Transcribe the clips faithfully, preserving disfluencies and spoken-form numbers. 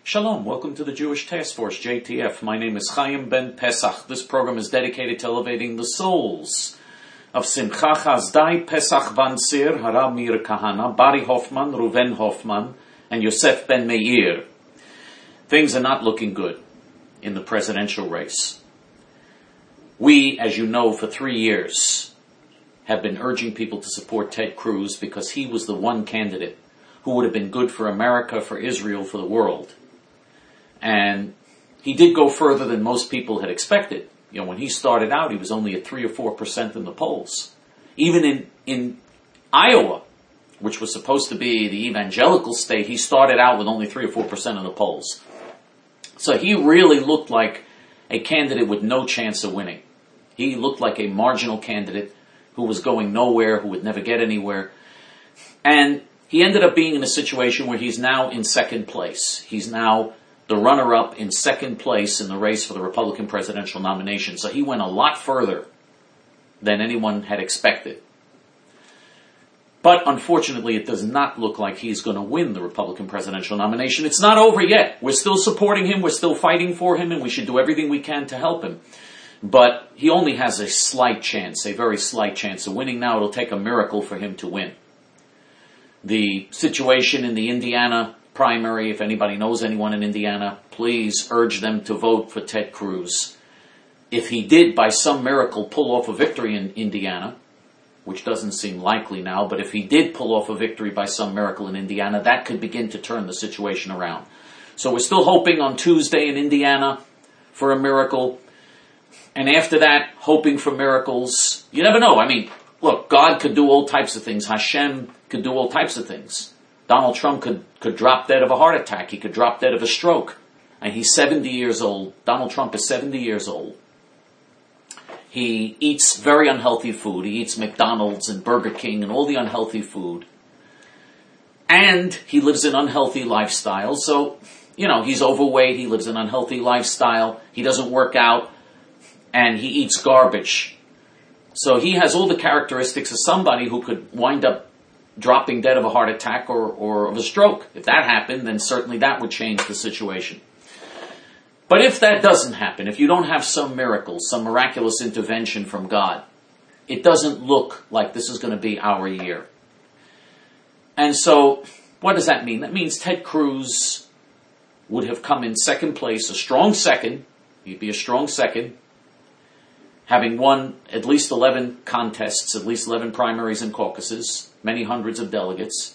Shalom, welcome to the Jewish Task Force, J T F. My name is Chaim Ben Pesach. This program is dedicated to elevating the souls of Simcha Chazdai, Pesach Van Sir, Harav Meir Kahana, Bari Hoffman, Ruven Hoffman, and Yosef Ben Meir. Things are not looking good in the presidential race. We, as you know, for three years have been urging people to support Ted Cruz because he was the one candidate who would have been good for America, for Israel, for the world. And he did go further than most people had expected. You know, when he started out, he was only at three or four percent in the polls. Even in, in Iowa, which was supposed to be the evangelical state, he started out with only three or four percent in the polls. So he really looked like a candidate with no chance of winning. He looked like a marginal candidate who was going nowhere, who would never get anywhere. And he ended up being in a situation where he's now in second place. He's now the runner-up in second place in the race for the Republican presidential nomination. So he went a lot further than anyone had expected. But unfortunately, it does not look like he's going to win the Republican presidential nomination. It's not over yet. We're still supporting him. We're still fighting for him, and we should do everything we can to help him. But he only has a slight chance, a very slight chance of winning now. It'll take a miracle for him to win. The situation in the Indiana primary, if anybody knows anyone in Indiana, please urge them to vote for Ted Cruz. If he did, by some miracle, pull off a victory in Indiana, which doesn't seem likely now, but if he did pull off a victory by some miracle in Indiana, that could begin to turn the situation around. So we're still hoping on Tuesday in Indiana for a miracle. And after that, hoping for miracles. You never know. I mean, look, God could do all types of things. Hashem could do all types of things. Donald Trump could, could drop dead of a heart attack. He could drop dead of a stroke. And he's seventy years old. Donald Trump is seventy years old. He eats very unhealthy food. He eats McDonald's and Burger King and all the unhealthy food. And he lives an unhealthy lifestyle. So, you know, he's overweight. He lives an unhealthy lifestyle. He doesn't work out. And he eats garbage. So he has all the characteristics of somebody who could wind up dropping dead of a heart attack or, or of a stroke. If that happened, then certainly that would change the situation. But if that doesn't happen, if you don't have some miracle, some miraculous intervention from God, it doesn't look like this is going to be our year. And so, what does that mean? That means Ted Cruz would have come in second place, a strong second. He'd be a strong second, having won at least eleven contests, at least eleven primaries and caucuses, many hundreds of delegates.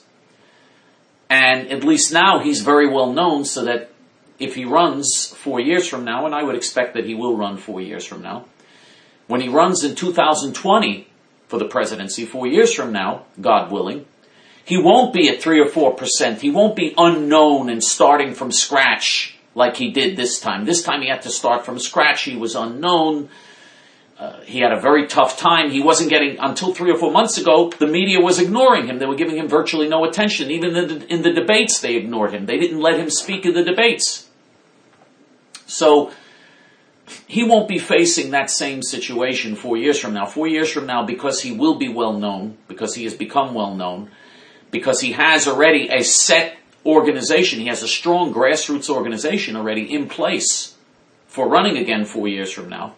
And at least now he's very well known, so that if he runs four years from now, and I would expect that he will run four years from now, when he runs in two thousand twenty for the presidency, four years from now, God willing, he won't be at three or four percent. He won't be unknown and starting from scratch like he did this time. This time he had to start from scratch. He was unknown. Uh, he had a very tough time. He wasn't getting, until three or four months ago, the media was ignoring him. They were giving him virtually no attention. Even in the, in the debates, they ignored him. They didn't let him speak in the debates. So, he won't be facing that same situation four years from now. Four years from now, because he will be well known, because he has become well known, because he has already a set organization, he has a strong grassroots organization already in place for running again four years from now,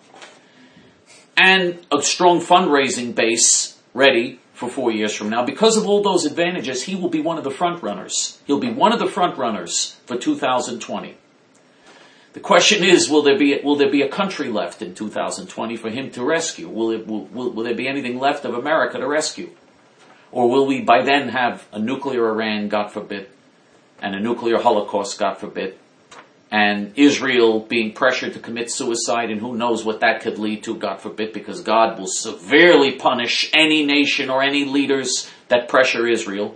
and a strong fundraising base ready for four years from now. Because of all those advantages, he will be one of the front runners. He'll be one of the front runners for two thousand twenty. The question is, will there be will there be a country left in two thousand twenty for him to rescue? Will, it, will, will, will there be anything left of America to rescue? Or will we by then have a nuclear Iran, God forbid, and a nuclear Holocaust, God forbid, and Israel being pressured to commit suicide, and who knows what that could lead to, God forbid, because God will severely punish any nation or any leaders that pressure Israel.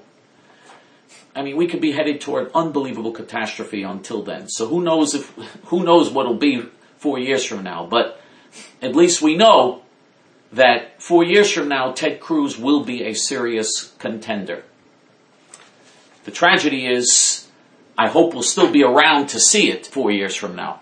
I mean, we could be headed toward unbelievable catastrophe until then. So who knows if who knows what it'll be four years from now. But at least we know that four years from now, Ted Cruz will be a serious contender. The tragedy is, I hope we'll still be around to see it four years from now.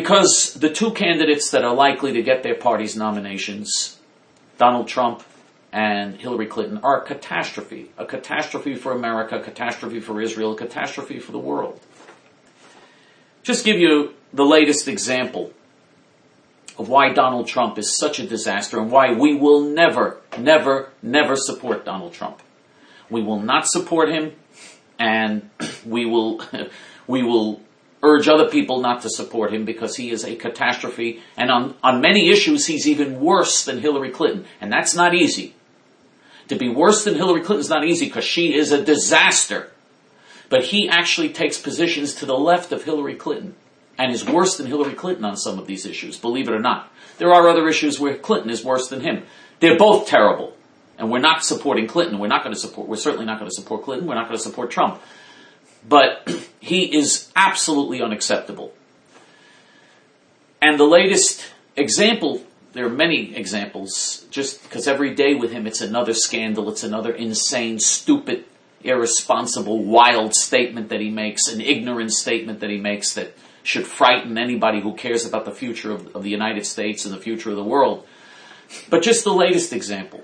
Because the two candidates that are likely to get their party's nominations, Donald Trump and Hillary Clinton are a catastrophe. A catastrophe for America, a catastrophe for Israel, a catastrophe for the world. Just give you the latest example of why Donald Trump is such a disaster and why we will never, never, never support Donald Trump. We will not support him, and we will, we will urge other people not to support him because he is a catastrophe, and on, on many issues he's even worse than Hillary Clinton, and that's not easy. To be worse than Hillary Clinton is not easy because she is a disaster. But he actually takes positions to the left of Hillary Clinton and is worse than Hillary Clinton on some of these issues, believe it or not. There are other issues where Clinton is worse than him. They're both terrible. And we're not supporting Clinton. We're not going to support, we're certainly not going to support Clinton. We're not going to support Trump. But he is absolutely unacceptable. And the latest example, there are many examples, just because every day with him it's another scandal, it's another insane, stupid, irresponsible, wild statement that he makes, an ignorant statement that he makes that should frighten anybody who cares about the future of, of the United States and the future of the world. But just the latest example.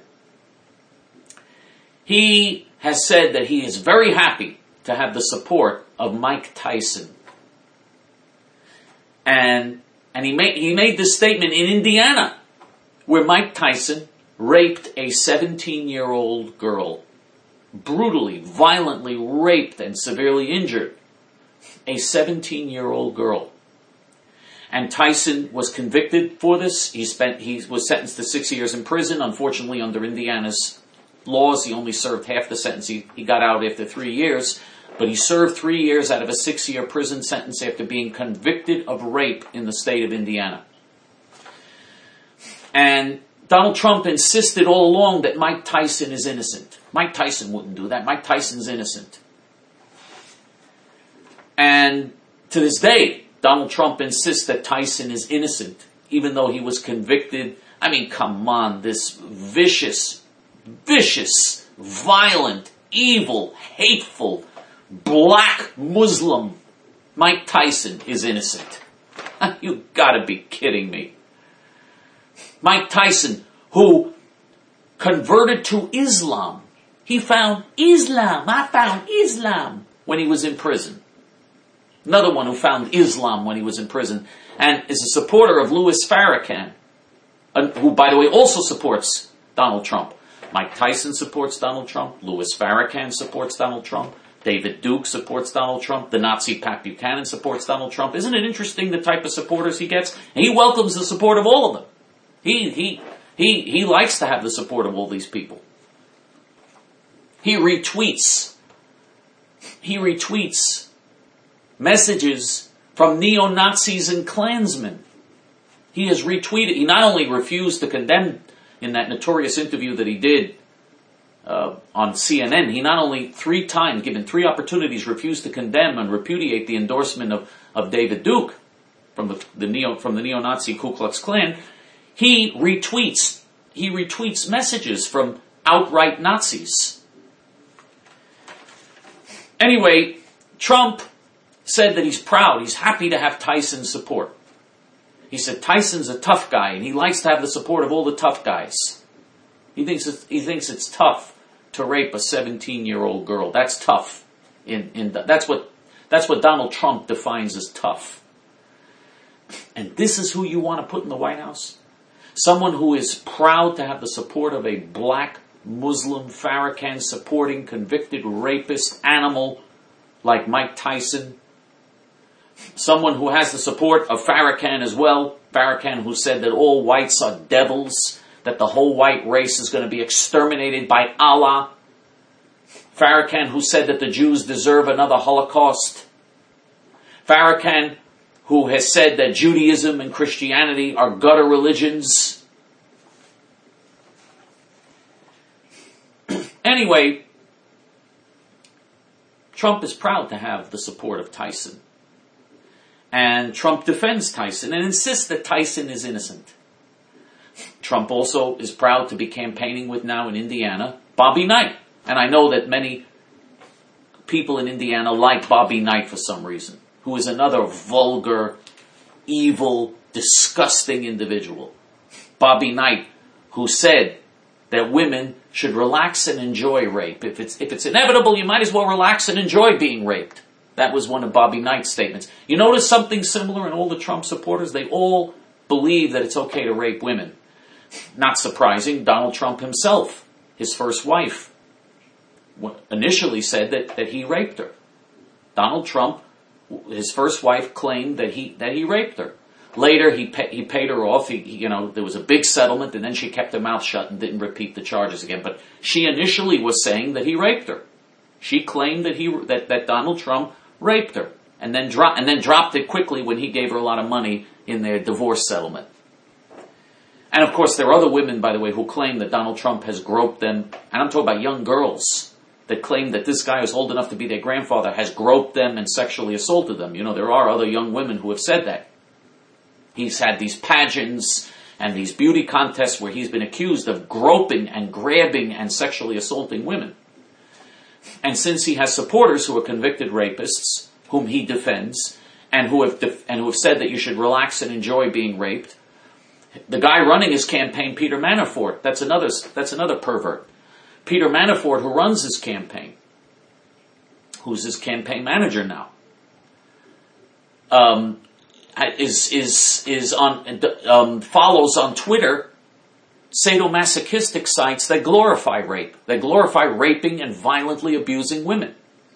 He has said that he is very happy to have the support of Mike Tyson. And and he made he made this statement in Indiana, where Mike Tyson raped a seventeen-year-old girl. Brutally, violently raped and severely injured a seventeen-year-old girl. And Tyson was convicted for this. He spent he was sentenced to six years in prison. Unfortunately, under Indiana's laws, he only served half the sentence. He, he got out after three years. But he served three years out of a six-year prison sentence after being convicted of rape in the state of Indiana. And Donald Trump insisted all along that Mike Tyson is innocent. Mike Tyson wouldn't do that. Mike Tyson's innocent. And to this day, Donald Trump insists that Tyson is innocent, even though he was convicted. I mean, come on, this vicious, vicious, violent, evil, hateful, black Muslim Mike Tyson is innocent. You gotta be kidding me. Mike Tyson, who converted to Islam. He found Islam. I found Islam when he was in prison. Another one who found Islam when he was in prison and is a supporter of Louis Farrakhan, who, by the way, also supports Donald Trump. Mike Tyson supports Donald Trump. Louis Farrakhan supports Donald Trump. David Duke supports Donald Trump. The Nazi Pat Buchanan supports Donald Trump. Isn't it interesting the type of supporters he gets? And he welcomes the support of all of them. He, he, he, he likes to have the support of all these people. He retweets. He retweets messages from neo-Nazis and Klansmen. He has retweeted. He not only refused to condemn in that notorious interview that he did uh, on C N N, he not only three times, given three opportunities, refused to condemn and repudiate the endorsement of, of David Duke from the, the neo from the neo-Nazi Ku Klux Klan. He retweets. He retweets messages from outright Nazis. Anyway, Trump said that he's proud, he's happy to have Tyson's support. He said Tyson's a tough guy, and he likes to have the support of all the tough guys. He thinks it's, he thinks it's tough to rape a seventeen-year-old girl. That's tough. In in that's what that's what Donald Trump defines as tough. And this is who you want to put in the White House? Someone who is proud to have the support of a black Muslim Farrakhan supporting convicted rapist animal like Mike Tyson. Someone who has the support of Farrakhan as well. Farrakhan, who said that all whites are devils, that the whole white race is going to be exterminated by Allah. Farrakhan, who said that the Jews deserve another Holocaust. Farrakhan, who has said that Judaism and Christianity are gutter religions. Anyway, Trump is proud to have the support of Tyson. And Trump defends Tyson and insists that Tyson is innocent. Trump also is proud to be campaigning with now in Indiana, Bobby Knight. And I know that many people in Indiana like Bobby Knight for some reason, who is another vulgar, evil, disgusting individual. Bobby Knight, who said that women should relax and enjoy rape. If it's, if it's inevitable, you might as well relax and enjoy being raped. That was one of Bobby Knight's statements. You notice something similar in all the Trump supporters? They all believe that it's okay to rape women. Not surprising, Donald Trump himself, his first wife, initially said that, that he raped her. Donald Trump, his first wife, claimed that he that he raped her. Later, he pay, he paid her off. He, he, you know, there was a big settlement, and then she kept her mouth shut and didn't repeat the charges again. But she initially was saying that he raped her. She claimed that he that, that Donald Trump raped her, and then dropped and then dropped it quickly when he gave her a lot of money in their divorce settlement. And of course, there are other women, by the way, who claim that Donald Trump has groped them. And I'm talking about young girls that claim that this guy who's old enough to be their grandfather has groped them and sexually assaulted them. You know, there are other young women who have said that. He's had these pageants and these beauty contests where he's been accused of groping and grabbing and sexually assaulting women. And since he has supporters who are convicted rapists, whom he defends, and who have def- and who have said that you should relax and enjoy being raped, the guy running his campaign, Peter Manafort, that's another that's another pervert. Peter Manafort, who runs his campaign, who's his campaign manager now, um, is is is on um, follows on Twitter sadomasochistic sites that glorify rape, that glorify raping and violently abusing women.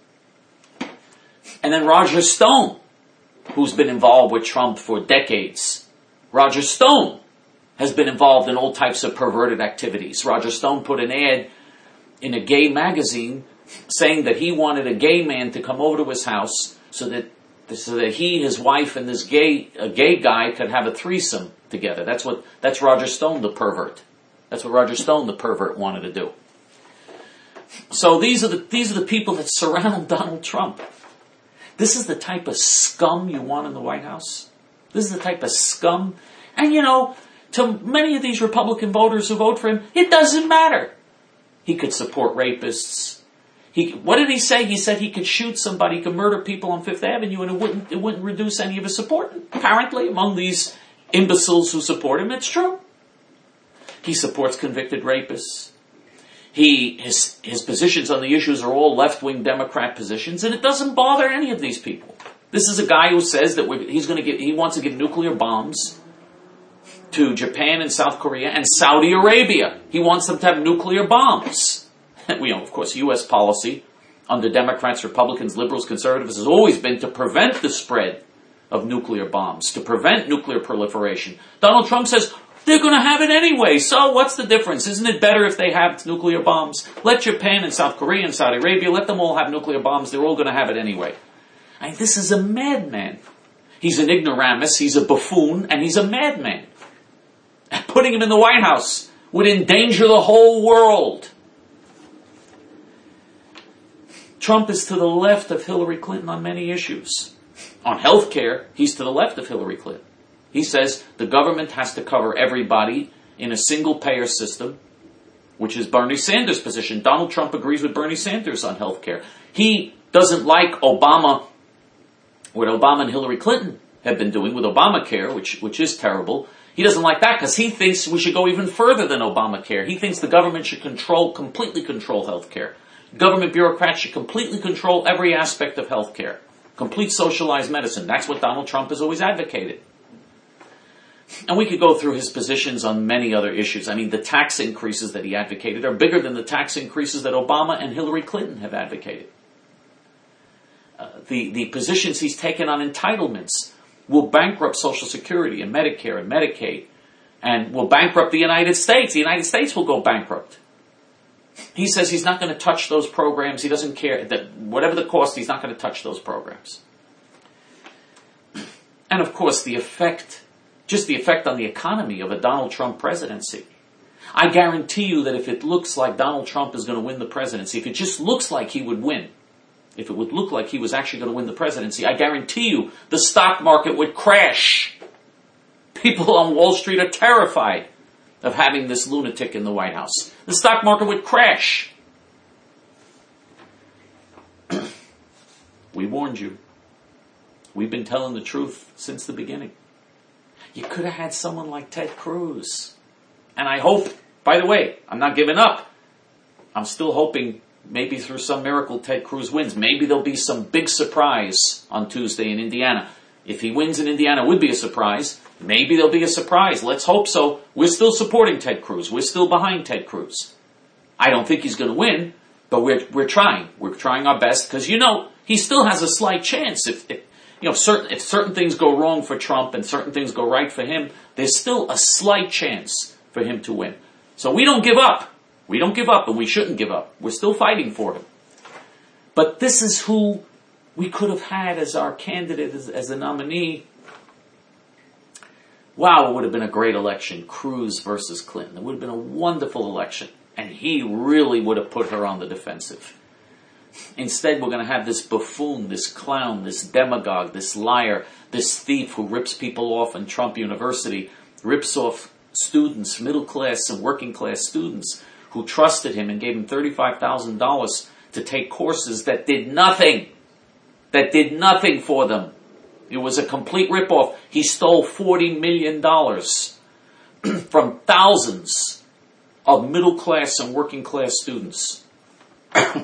And then Roger Stone, who's been involved with Trump for decades. Roger Stone has been involved in all types of perverted activities. Roger Stone put an ad in a gay magazine saying that he wanted a gay man to come over to his house so that so that he, his wife, and this gay a gay guy could have a threesome together. That's what that's Roger Stone, the pervert. That's what Roger Stone, the pervert, wanted to do. So these are the these are the people that surround Donald Trump. This is the type of scum you want in the White House. This is the type of scum. And you know, to many of these Republican voters who vote for him, it doesn't matter. He could support rapists. He, what did he say? He said he could shoot somebody, he could murder people on Fifth Avenue, and it wouldn't, it wouldn't reduce any of his support. Apparently, among these imbeciles who support him, it's true. He supports convicted rapists. He, his, his positions on the issues are all left-wing Democrat positions, and it doesn't bother any of these people. This is a guy who says that we're, he's going to give, he wants to give nuclear bombs to Japan and South Korea and Saudi Arabia. He wants them to have nuclear bombs. And we know, of course, U S policy under Democrats, Republicans, liberals, conservatives has always been to prevent the spread of nuclear bombs, to prevent nuclear proliferation. Donald Trump says, they're going to have it anyway, so what's the difference? Isn't it better if they have nuclear bombs? Let Japan and South Korea and Saudi Arabia, let them all have nuclear bombs, they're all going to have it anyway. I mean, this is a madman. He's an ignoramus, he's a buffoon, and he's a madman. Putting him in the White House would endanger the whole world. Trump is to the left of Hillary Clinton on many issues. On health care, he's to the left of Hillary Clinton. He says the government has to cover everybody in a single-payer system, which is Bernie Sanders' position. Donald Trump agrees with Bernie Sanders on health care. He doesn't like Obama, what Obama and Hillary Clinton have been doing with Obamacare, which, which is terrible. He doesn't like that because he thinks we should go even further than Obamacare. He thinks the government should control, completely control health care. Government bureaucrats should completely control every aspect of health care. Complete socialized medicine. That's what Donald Trump has always advocated. And we could go through his positions on many other issues. I mean, the tax increases that he advocated are bigger than the tax increases that Obama and Hillary Clinton have advocated. Uh, the, the positions he's taken on entitlements will bankrupt Social Security and Medicare and Medicaid, and will bankrupt the United States. The United States will go bankrupt. He says he's not going to touch those programs. He doesn't care. That whatever the cost, he's not going to touch those programs. And of course, the effect, just the effect on the economy of a Donald Trump presidency. I guarantee you that if it looks like Donald Trump is going to win the presidency, if it just looks like he would win, if it would look like he was actually going to win the presidency, I guarantee you the stock market would crash. People on Wall Street are terrified of having this lunatic in the White House. The stock market would crash. We warned you. We've been telling the truth since the beginning. You could have had someone like Ted Cruz. And I hope By the way, I'm not giving up. I'm still hoping maybe through some miracle Ted Cruz wins. Maybe there'll be some big surprise on Tuesday in Indiana. If he wins in Indiana, it would be a surprise. Maybe there'll be a surprise. Let's hope so. We're still supporting Ted Cruz. We're still behind Ted Cruz. I don't think he's going to win, but we're we're trying. We're trying our best because, you know, he still has a slight chance. If, if you know, certain if certain things go wrong for Trump and certain things go right for him, there's still a slight chance for him to win. So we don't give up. We don't give up, and we shouldn't give up. We're still fighting for him. But this is who we could have had as our candidate, as, as a nominee. Wow, it would have been a great election. Cruz versus Clinton. It would have been a wonderful election. And he really would have put her on the defensive. Instead, we're going to have this buffoon, this clown, this demagogue, this liar, this thief who rips people off in Trump University, rips off students, middle class and working class students, who trusted him and gave him thirty-five thousand dollars to take courses that did nothing. That did nothing for them. It was a complete ripoff. He stole forty million dollars from thousands of middle class and working class students. And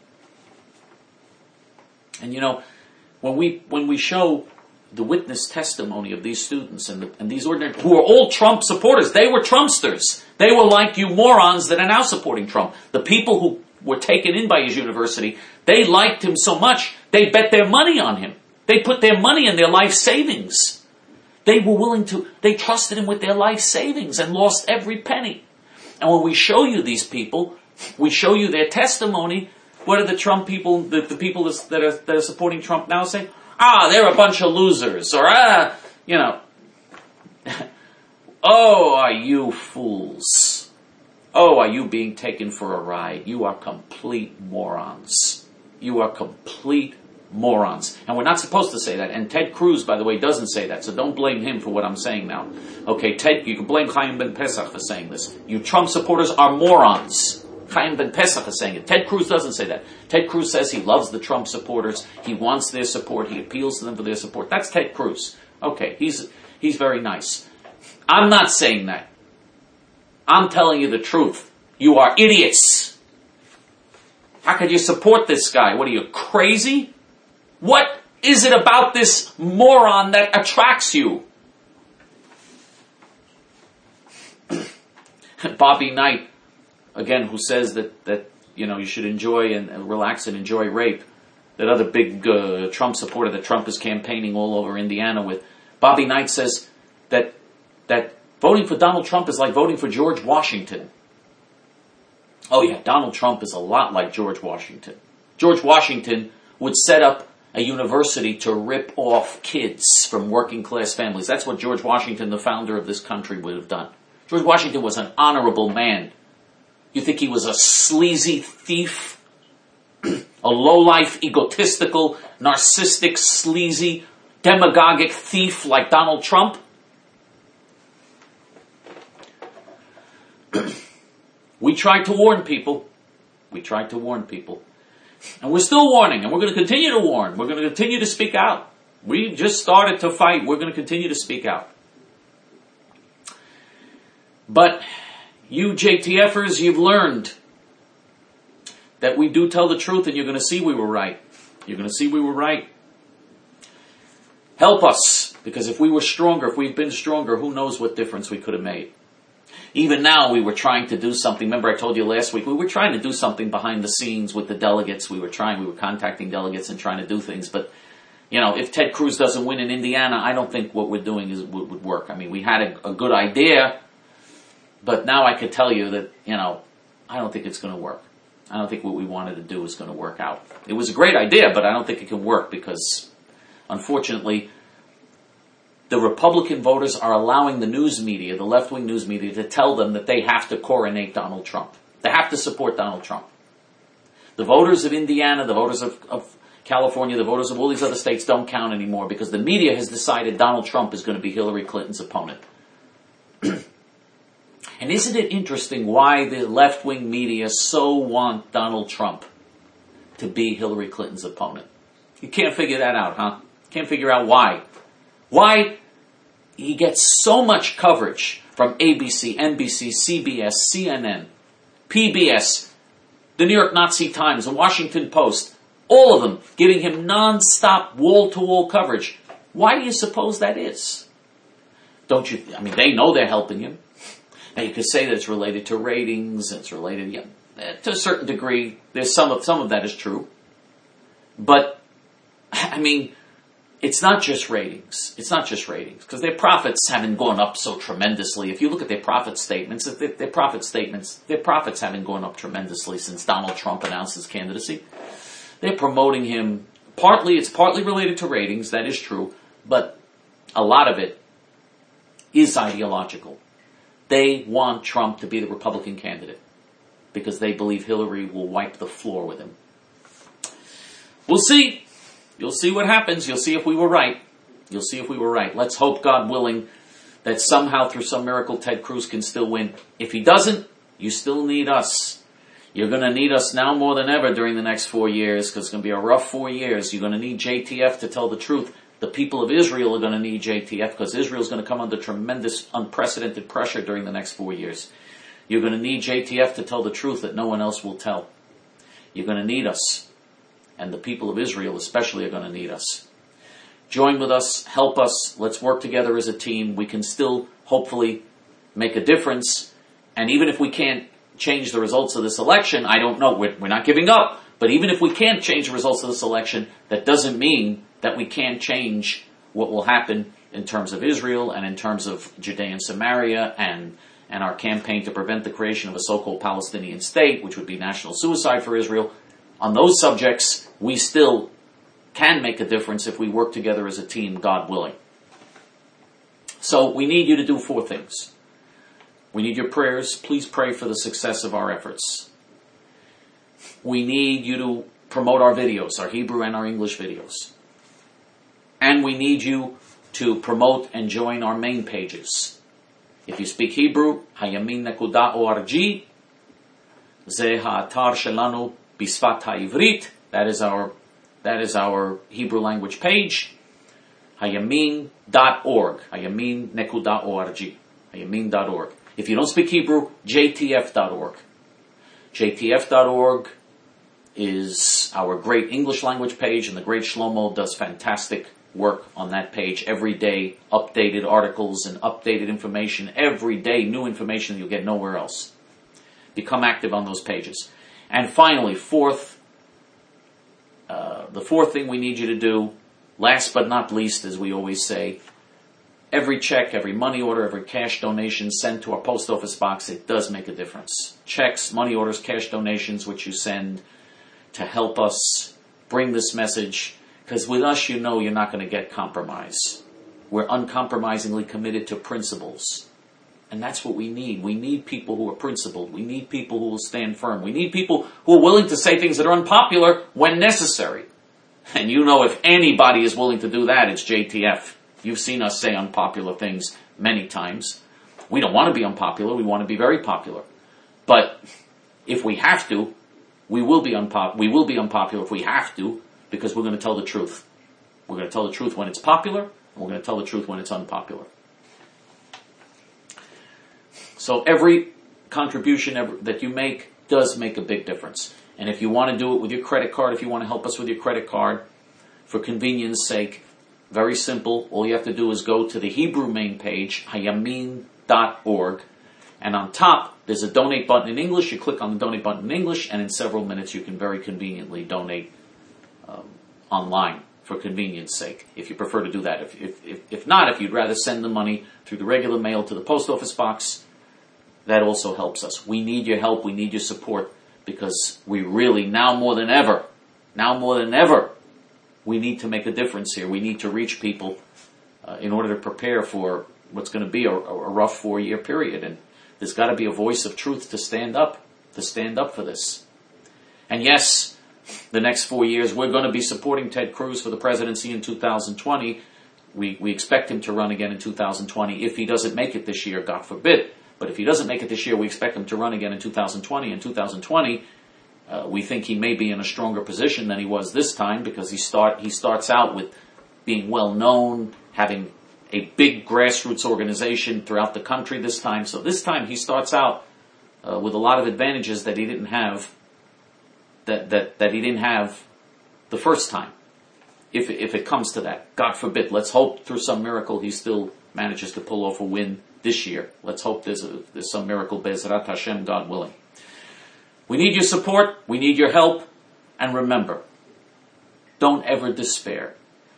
you know, when we when we show the witness testimony of these students and, the, and these ordinary, who are all Trump supporters, they were Trumpsters. They were like you morons that are now supporting Trump. The people who were taken in by his university, they liked him so much, they bet their money on him. They put their money in their life savings. They were willing to, they trusted him with their life savings and lost every penny. And when we show you these people, we show you their testimony, what are the Trump people, the, the people that are, that are supporting Trump now saying? Ah, they're a bunch of losers, or ah, you know. Oh, are you fools? Oh, are you being taken for a ride? You are complete morons. You are complete morons. And we're not supposed to say that. And Ted Cruz, by the way, doesn't say that. So don't blame him for what I'm saying now. Okay, Ted, you can blame Chaim Ben Pesach for saying this. You Trump supporters are morons. Chaim Ben Pesach is saying it. Ted Cruz doesn't say that. Ted Cruz says he loves the Trump supporters. He wants their support. He appeals to them for their support. That's Ted Cruz. Okay, he's he's very nice. I'm not saying that. I'm telling you the truth. You are idiots. How could you support this guy? What are you, crazy? What is it about this moron that attracts you? Bobby Knight, again, who says that, that you know, you should enjoy and, and relax and enjoy rape. That other big uh, Trump supporter that Trump is campaigning all over Indiana with. Bobby Knight says that that voting for Donald Trump is like voting for George Washington. Oh yeah, Donald Trump is a lot like George Washington. George Washington would set up a university to rip off kids from working class families. That's what George Washington, the founder of this country, would have done. George Washington was an honorable man. You think he was a sleazy thief? A low-life, egotistical, narcissistic, sleazy, demagogic thief like Donald Trump? We tried to warn people. We tried to warn people. And we're still warning, and we're going to continue to warn. We're going to continue to speak out. We just started to fight. We're going to continue to speak out. But you J T Fers, you've learned that we do tell the truth, and you're going to see we were right. You're going to see we were right. Help us, because if we were stronger, if we'd been stronger, who knows what difference we could have made. Even now, we were trying to do something. Remember I told you last week, we were trying to do something behind the scenes with the delegates. We were trying, we were contacting delegates and trying to do things. But, you know, if Ted Cruz doesn't win in Indiana, I don't think what we're doing is would, would work. I mean, we had a, a good idea, but now I could tell you that, you know, I don't think it's going to work. I don't think what we wanted to do is going to work out. It was a great idea, but I don't think it can work because, unfortunately, the Republican voters are allowing the news media, the left-wing news media, to tell them that they have to coronate Donald Trump. They have to support Donald Trump. The voters of Indiana, the voters of, of California, the voters of all these other states don't count anymore because the media has decided Donald Trump is going to be Hillary Clinton's opponent. And isn't it interesting why the left-wing media so want Donald Trump to be Hillary Clinton's opponent? You can't figure that out, huh? Can't figure out why. Why? he gets so much coverage from A B C, N B C, C B S, C N N, P B S, the New York Nazi Times, the Washington Post, all of them giving him non-stop wall-to-wall coverage. Why do you suppose that is? Don't you, I mean, they know they're helping him. Now you could say that it's related to ratings, it's related, yeah, to a certain degree, there's some of, some of that is true. But, I mean, it's not just ratings. It's not just ratings. Because their profits haven't gone up so tremendously. If you look at their profit statements, their, their profit statements, their profits haven't gone up tremendously since Donald Trump announced his candidacy. They're promoting him, partly, it's partly related to ratings, that is true, but a lot of it is ideological. They want Trump to be the Republican candidate because they believe Hillary will wipe the floor with him. We'll see. You'll see what happens. You'll see if we were right. You'll see if we were right. Let's hope, God willing, that somehow through some miracle Ted Cruz can still win. If he doesn't, you still need us. You're going to need us now more than ever during the next four years because it's going to be a rough four years. You're going to need J T F to tell the truth. The people of Israel are going to need J T F because Israel is going to come under tremendous, unprecedented pressure during the next four years. You're going to need J T F to tell the truth that no one else will tell. You're going to need us. And the people of Israel especially are going to need us. Join with us, help us, let's work together as a team. We can still, hopefully, make a difference. And even if we can't change the results of this election, I don't know, we're, we're not giving up. But even if we can't change the results of this election, that doesn't mean that we can't change what will happen in terms of Israel and in terms of Judea and Samaria and, and our campaign to prevent the creation of a so-called Palestinian state, which would be national suicide for Israel. On those subjects, we still can make a difference if we work together as a team, God willing. So we need you to do four things. We need your prayers. Please pray for the success of our efforts. We need you to promote our videos, our Hebrew and our English videos. And we need you to promote and join our main pages. If you speak Hebrew, hayamin nekuda org, ze ha'atar shelanu bisfat ha'ivrit. That is our, that is our Hebrew language page. hayamin dot org. hayamin nekuda org. hayamin dot org. If you don't speak Hebrew, J T F dot org. J T F dot org is our great English language page, and the great Shlomo does fantastic work on that page every day. Updated articles and updated information every day. New information you'll get nowhere else. Become active on those pages. And finally, fourth, uh, the fourth thing we need you to do, last but not least, as we always say, every check, every money order, every cash donation sent to our post office box, it does make a difference. Checks, money orders, cash donations, which you send to help us bring this message, because with us, you know you're not going to get compromise. We're uncompromisingly committed to principles. And that's what we need. We need people who are principled. We need people who will stand firm. We need people who are willing to say things that are unpopular when necessary. And you know if anybody is willing to do that, it's J T F. You've seen us say unpopular things many times. We don't want to be unpopular. We want to be very popular. But if we have to, we will be unpop- we will be unpopular if we have to, because we're going to tell the truth. We're going to tell the truth when it's popular, and we're going to tell the truth when it's unpopular. So every contribution ever, that you make does make a big difference. And if you want to do it with your credit card, if you want to help us with your credit card, for convenience sake, very simple. All you have to do is go to the Hebrew main page, hayamin dot org, and on top, there's a donate button in English. You click on the donate button in English, and in several minutes you can very conveniently donate um, online for convenience sake, if you prefer to do that. If, if, if, if not, if you'd rather send the money through the regular mail to the post office box, that also helps us. We need your help. We need your support, because we really, now more than ever, now more than ever, we need to make a difference here. We need to reach people uh, in order to prepare for what's going to be a, a rough four-year period. And there's got to be a voice of truth to stand up, to stand up for this. And yes, the next four years, we're going to be supporting Ted Cruz for the presidency in two thousand twenty. We, we expect him to run again in two thousand twenty. If he doesn't make it this year, God forbid. But if he doesn't make it this year, we expect him to run again in two thousand twenty. In two thousand twenty, uh, we think he may be in a stronger position than he was this time, because he start he starts out with being well known, having a big grassroots organization throughout the country this time. So this time he starts out uh, with a lot of advantages that he didn't have, that, that, that he didn't have the first time. If, if it comes to that. God forbid. Let's hope through some miracle he still manages to pull off a win this year. Let's hope there's, a, there's some miracle, Be'ezrat Hashem, God willing. We need your support. We need your help. And remember, don't ever despair.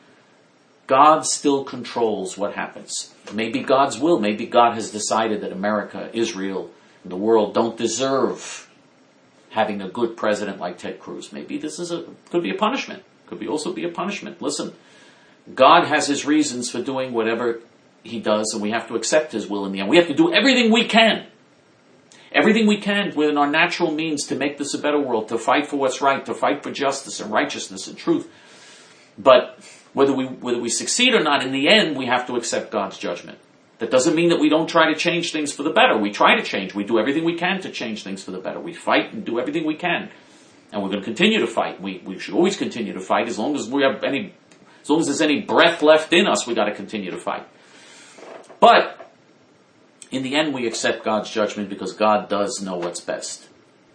God still controls what happens. Maybe God's will. Maybe God has decided that America, Israel, and the world don't deserve having a good president like Ted Cruz. Maybe this is a could be a punishment. Could be also be a punishment. Listen, God has his reasons for doing whatever he does, and we have to accept his will in the end. We have to do everything we can. Everything we can within our natural means to make this a better world, to fight for what's right, to fight for justice and righteousness and truth. But whether we whether we succeed or not, in the end, we have to accept God's judgment. That doesn't mean that we don't try to change things for the better. We try to change. We do everything we can to change things for the better. We fight and do everything we can. And we're going to continue to fight. We we should always continue to fight. As long as we have any as long as there's any breath left in us, we got to continue to fight. But in the end, we accept God's judgment because God does know what's best.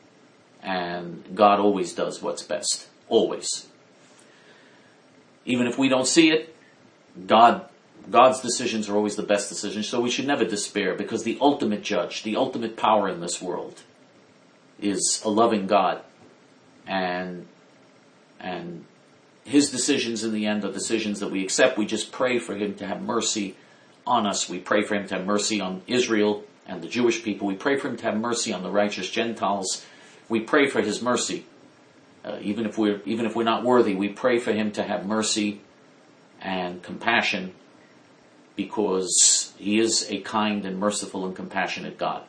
And God always does what's best. Always. Even if we don't see it, God, God's decisions are always the best decisions. So we should never despair, because the ultimate judge, the ultimate power in this world is a loving God. And, and his decisions in the end are decisions that we accept. We just pray for him to have mercy on us. We pray for him to have mercy on Israel and the Jewish people. We pray for him to have mercy on the righteous Gentiles. We pray for his mercy. Uh, even if we're even if we're not worthy, we pray for him to have mercy and compassion, because he is a kind and merciful and compassionate God.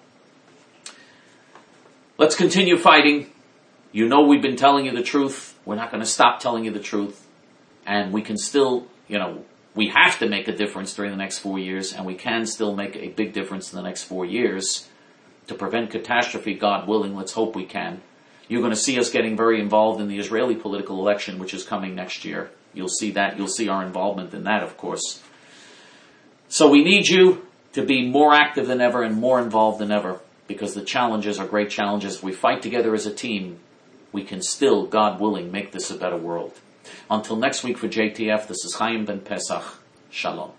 Let's continue fighting. You know we've been telling you the truth. We're not going to stop telling you the truth. And we can still, you know, we have to make a difference during the next four years, and we can still make a big difference in the next four years to prevent catastrophe, God willing. Let's hope we can. You're going to see us getting very involved in the Israeli political election, which is coming next year. You'll see that. You'll see our involvement in that, of course. So we need you to be more active than ever and more involved than ever, because the challenges are great challenges. If we fight together as a team, we can still, God willing, make this a better world. Until next week for J T F, this is Chaim Ben Pesach. Shalom.